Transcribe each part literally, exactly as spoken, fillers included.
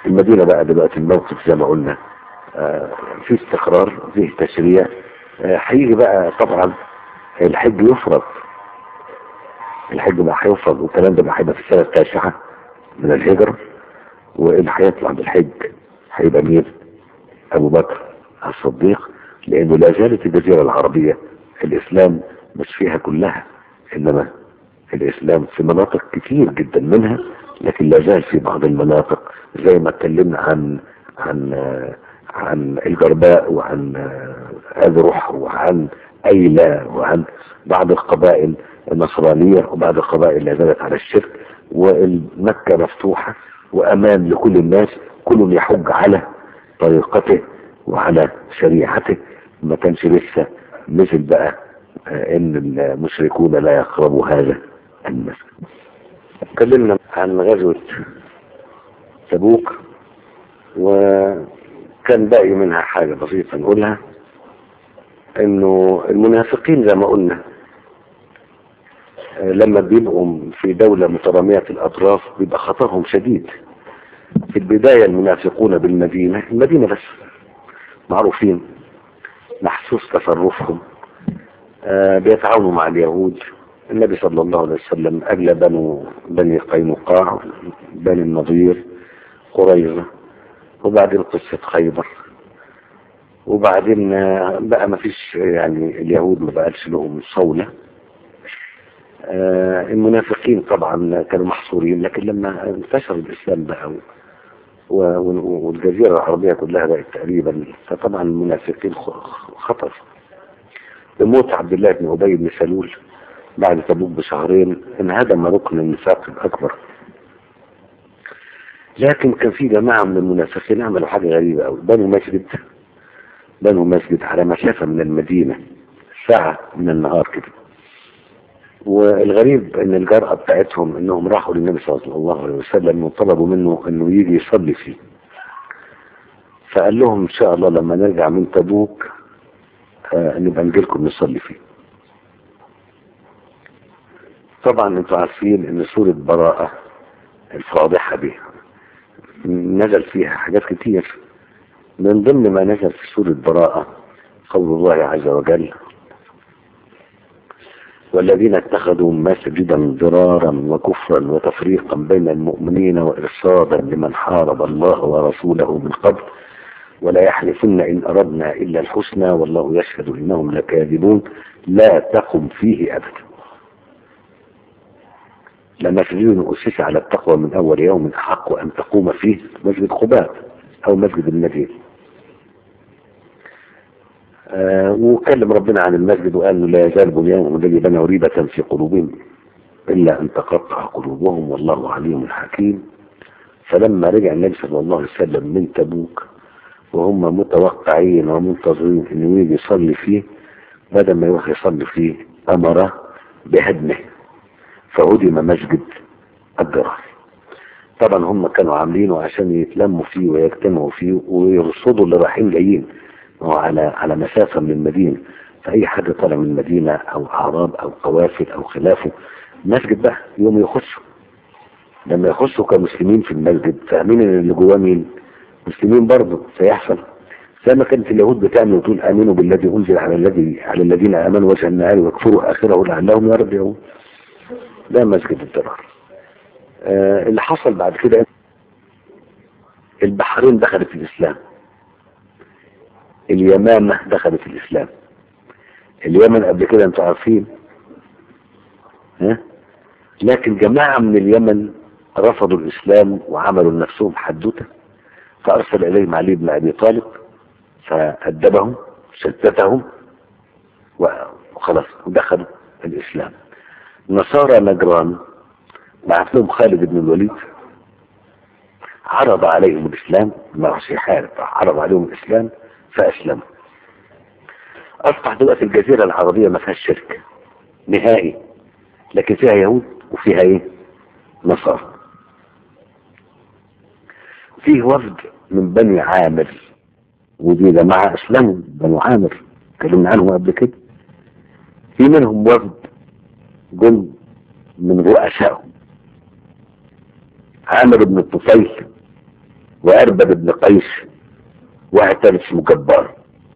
المدينة بقى دلوقتي الموقف زي ما قلنا آه في استقرار، فيه تشريع، آه هيجي بقى طبعا الحج يفرض، الحج بقى هيفرض، والكلام ده بقى هيبقى في السنة التاسعة من الهجرة. واللي هيطلع بالحج هيبقى مين؟ أبو بكر الصديق، لأنه لا زالت الجزيرة العربية الإسلام مش فيها كلها، إنما الإسلام في مناطق كتير جدا منها، لكن لا زال في بعض المناطق زي ما اتكلمنا عن عن عن الجرباء وعن أذرح وعن أيلة وعن بعض القبائل النصرانية وبعض القبائل اللي زالت على الشرك، والمكة مفتوحة وأمان لكل الناس، كل يحج على طريقته وعلى شريعته. ما كانش لسه مثل بقى ان المشركون لا يقربوا هذا المسجد. اتكلمنا عن غزوة تبوك، وكان باقي منها حاجة بسيطة نقولها، انه المنافقين زي ما قلنا لما بيبقوا في دولة مترامية الاطراف بيبقى خطرهم شديد. في البداية المنافقون بالمدينة، المدينة بس معروفين محسوس تصرفهم، آه بيتعاونوا مع اليهود. النبي صلى الله عليه وسلم أجلى بنو بني قينقاع، بني النضير، قريظة، وبعدين قصة خيبر، وبعدين آه بقى ما فيش يعني اليهود ما بقالش لهم صولة. آه المنافقين طبعا كانوا محصورين، لكن لما انتشر الإسلام بقى والجزيرة العربية كلها بقت تقريبا، فطبعا المنافقين خطر. بموت عبد الله بن أبي بن سلول بعد تبوك بشهرين انهدم ركن النفاق الأكبر. لكن كان في جماعة من المنافقين عملوا حاجة غريبة أوي، بنوا مسجد بنوا مسجد على مسافة من المدينة، ساعة من النهار كده. والغريب ان الجرأة بتاعتهم انهم راحوا للنبي صلى الله عليه وسلم وطلبوا منه انه يجي يصلي فيه. فقال لهم ان شاء الله لما نرجع من تبوك آه نبقى نجيلكم نصلي فيه. طبعا انتوا عارفين ان سورة براءة الفاضحة دي نزل فيها حاجات كتير. من ضمن ما نزل في سورة براءة قول الله عز وجل: والذين اتخذوا مسجدا ضرارا وكفرا وتفريقا بين المؤمنين وإرصادا لمن حارب الله ورسوله من قبل ولا يحلفن إن أردنا إلا الحسنى والله يشهد إنهم لكاذبون لا تقم فيه أبدا. لمسجد أسس على التقوى من أول يوم أحق أن تقوم فيه مسجد قباء أو مسجد المدينة. آه وكلم ربنا عن المسجد وقال لا يزال بنيانهم الذي بنوا ريبة في قلوبهم إلا أن تقطع قلوبهم والله عليم حكيم. فلما رجع النبي صلى الله عليه وسلم من تبوك وهم متوقعين ومنتظرين انه يجي يصلي فيه، بدل ما يروح يصلي فيه امره بهدمه، فهدم مسجد الضرار. طبعا هم كانوا عاملينه عشان يتلموا فيه ويجتمعوا فيه ويرصدوا اللي رايحين جايين، وعلى على مسافه من المدينه، فاي حد طالع من المدينه او اعراب او قوافل او خلافه مسجد بقى يوم يخشوا. لما يخشوا كمسلمين في المسجد فاهمين ان اللي جواه مين؟ مسلمين برضه. سيحصل زي ما كانت اليهود بتعمل وتقول امنوا بالذي انزل على الذي على الذين امنوا وجه النهار واكفروا اخره لعلهم يرجعون. ده مسجد الضرار. آه اللي حصل بعد كده البحرين دخلت الاسلام، اليمامة دخلت الاسلام. اليمن قبل كده انتوا عارفين ها، لكن جماعة من اليمن رفضوا الاسلام وعملوا لنفسهم حدوته، فارسل اليهم علي بن ابي طالب فأدبهم شتتهم وخلاص ودخلوا الاسلام. نصارى نجران بعث لهم خالد بن الوليد، عرض عليهم الاسلام، ما راحش يحارب، عرض عليهم الاسلام فاسلموا. اصبح دلوقتي الجزيره العربيه ما فيهاش شرك نهائي، لكن فيها يهود وفيها ايه؟ نصارى. فيه وفد من بني عامر، ودي جماعه اسلموا، بنو عامر اتكلمنا عنهم قبل كده. في منهم وفد جم من رؤسائهم عامر بن الطفيل وأربد بن قيس، واحد ثالث اسمه جبار.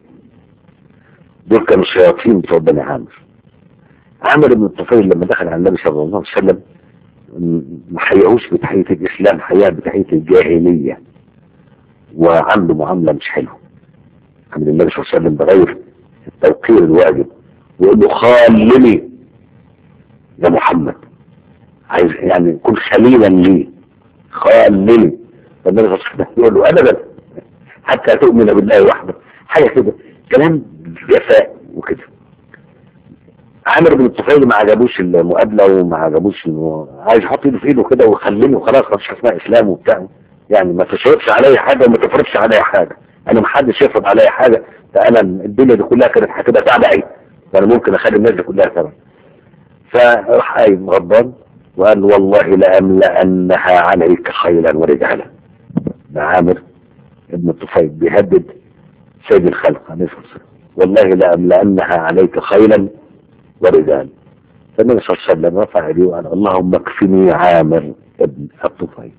دول كانوا الشياطين بتوع بني عامر. عامر بن الطفيل لما دخل على النبي صلى الله عليه وسلم ما حياهوش بتحية الإسلام، حياه بتحية الجاهلية، وعامله معاملة مش حلوه. عامل النبي صلى الله عليه وسلم بغير التوقير الواجب، ويقول له خالني يا محمد، عايز يعني كن خليلا لي، خالني. فالنبي صلى الله عليه وسلم يقول له ابدا حتى تؤمن بالله وحده، حاجه كده كلام جفاء وكده. عامر بن الطفيل ما عجبوش المقابله وما عجبوش انه عايز يحط ايده في ايده كده ويخليني وخلاص، ما فيش اسمها اسلام وبتاع، يعني ما تشرطش عليا حاجه وما تفرضش عليا حاجه، انا ما حدش يفرض عليا حاجه، ده انا الدنيا دي كلها كانت هتبقى تبعي، فانا ممكن اخلي الناس دي كلها تبعي. فراح قايم غضبان وقال والله لأملأنها عليك خيلا ورجالا. ده عامر ابن الطفيل بيهدد سيد الخلق عليه الصلاه والسلام، والله لأملأنها عليك خيلا ورجالا. فالنبي صلى الله عليه وسلم رفع يديه وقال اللهم اكفني عامر ابن الطفيل،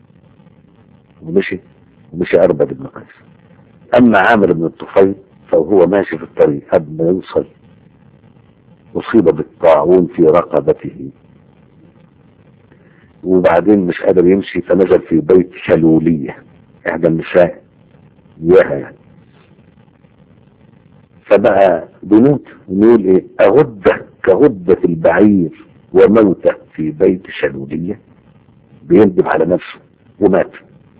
ومشي ومشي أربد بن قيس. أما عامر بن الطفيل فهو ماشي في الطريق قبل ما يوصل أصيب بالطاعون في رقبته، وبعدين مش قادر يمشي فنزل في بيت شلولية إحدى النساء إياها يعني، فبقى بنوت ونقول إيه أغدة كغدة البعير وموتة في بيت شلولية، بيندب على نفسه ومات.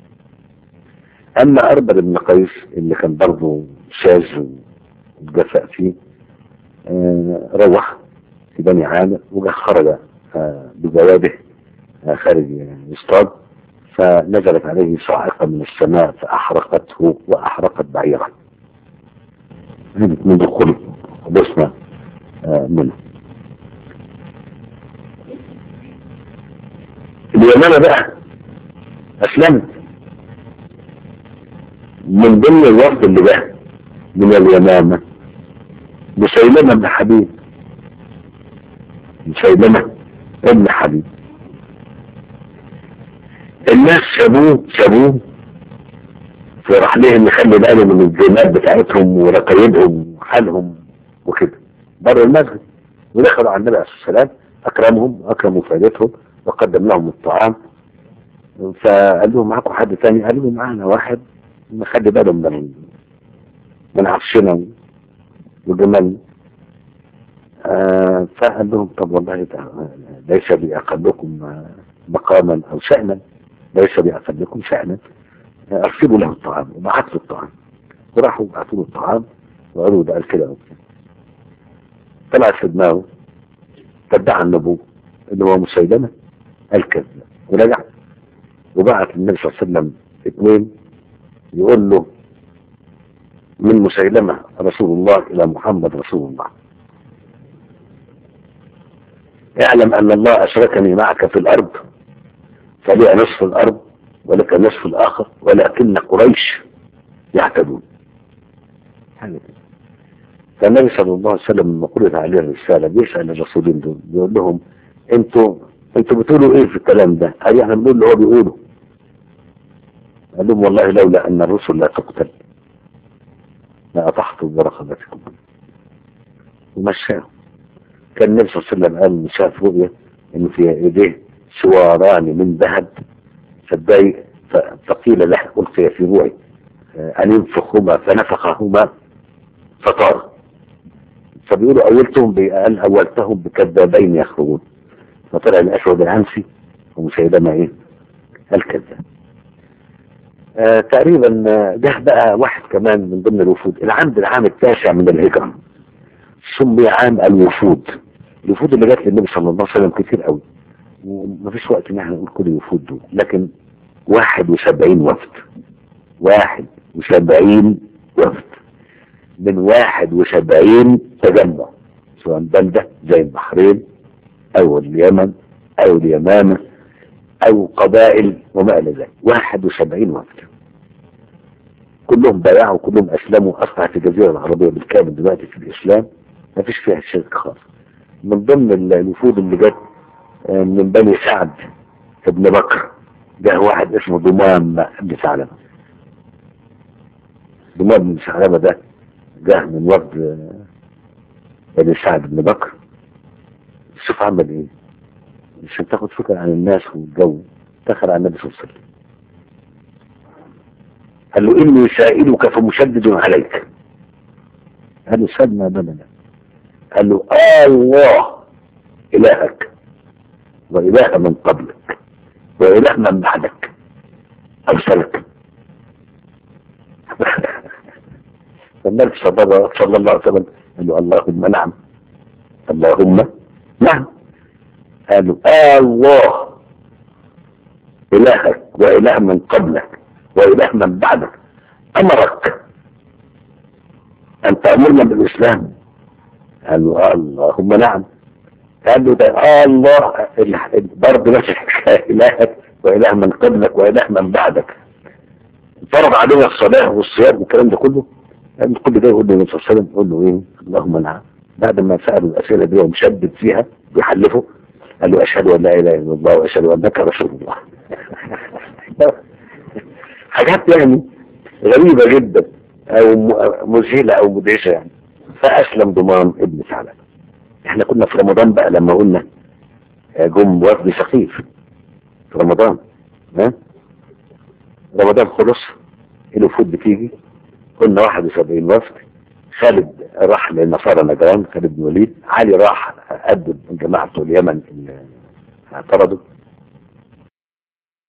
أما أربد بن قيس اللي كان برضه شاذ وجفاء فيه آه روح في بني عامر وجه خرج آه بجواده آه خارج يصطاد، فنزلت عليه صاعقة من السماء فأحرقته وأحرقت بعيره. هذه من دخول بصنا آه منه. اليمامة بقى أسلمت من ضمن الوفد اللي جه من اليمامة مسيلمة بن حبيب. مسيلمة ابن حبيب الناس سابوه سابوه فراح لهم يخلي باله من الزينات بتاعتهم ورقايبهم وحالهم وكده بره المسجد، ودخلوا على النبي عليه الصلاه والسلام اكرمهم واكرموا فائدتهم وقدم لهم الطعام. فقال لهم معاكم حد تاني؟ قالوا له معانا واحد نخلي باله من من عفشنا وجمالنا. آه فقال لهم طب والله ليس بأقلكم مقاما أو شأنا، ليس بأقلكم شأنا، أرسلوا له الطعام. وبعث له الطعام وراحوا بعثوا له الطعام وقالوا ده قال كده. طلعت في دماغه تدعى النبوة اللي هو مسيلمة قال كذا، ورجع وبعث النبي صلى الله عليه وسلم اثنين يقول له من مسيلمة رسول الله إلى محمد رسول الله، اعلم أن الله أشركني معك في الأرض فلي نصف الأرض ولك نصف الآخر ولكن قريش يعتدون. فالنبي صلى الله عليه وسلم لما قرأت عليه الرسالة بيسأل الرسولين دول بيقول لهم انتوا انتوا بتقولوا ايه في الكلام ده؟ قال احنا بنقول اللي هو بيقوله. قال لهم والله لولا أن الرسل لا تقتل لأطحت برقبتكم ومشاهم. كان النبي صلى الله عليه وسلم قال شاف رؤية إن في يديه سواران من ذهب فاتضايق فقيل له ألقي في روعي أن ينفخهما فنفخهما فطار. فبيقولوا أولتهم قال أولتهم بكذابين يخرجون، فطلع الأسود العنسي ومسيلمة إيه الكذاب. آه تقريبا ده بقى واحد كمان من ضمن الوفود اللي عند العام التاسع من الهجرة، سمي عام الوفود. الوفود اللي جات للنبي صلى الله عليه وسلم كتير قوي ومفيش وقت ان احنا نقول كل الوفود دول، لكن واحد وسبعين وفد واحد وسبعين وفد من واحد وسبعين تجمع، سواء بلدة زي البحرين او اليمن او اليمامة او قبائل وما الى ذلك. واحد وسبعين وفد كلهم بايعوا كلهم اسلموا. اصبحت الجزيرة العربية بالكامل دلوقتي في الاسلام ما فيش فيها شرك خالص. من ضمن الوفود اللي جت من بني سعد ابن بكر جه واحد اسمه ضمام بن ثعلبة. ضمام بن ثعلبة ده جه من وفد بني سعد بن بكر. شوف عمل ايه عشان تاخد فكرة عن الناس والجو. دخل على النبي صلى الله عليه وسلم قال له اني سائلك فمشدد عليك. قال له سألنا بلنا. قال له آه الله إلهك وإله من قبلك وإله من بعدك أرسلك. فالنبي صلى الله عليه وسلم قال له اللهم نعم اللهم نعم. قال له آه الله إلهك وإله من قبلك وإله من بعدك أمرك أن تأمرنا بالإسلام. قال له آه اللهم نعم. قال له ده آه الله برضه نفس الحكاية إلهك وإله من قبلك وإله من بعدك. فرض علينا الصلاة والصيام والكلام ده كله. قال كل ده يقول له النبي صلى الله عليه وسلم يقول له إيه اللهم نعم. بعد ما سألوا الأسئلة دي ومشدد فيها بيحلفوا قال له أشهد أن لا إله إلا الله وأشهد أنك رسول الله. حاجات يعني غريبة جدا أو مذهلة أو مدهشة يعني. فأسلم ضمام ابن ثعلبة. احنا كنا في رمضان بقى لما قلنا جم وفد ثقيف في رمضان. ها رمضان خلص الوفود بتيجي. كنا واحد وسبعين وفد. خالد راح للنصارى نجران خالد بن وليد. علي راح قدم جماعته اليمن اللي اعترضوا.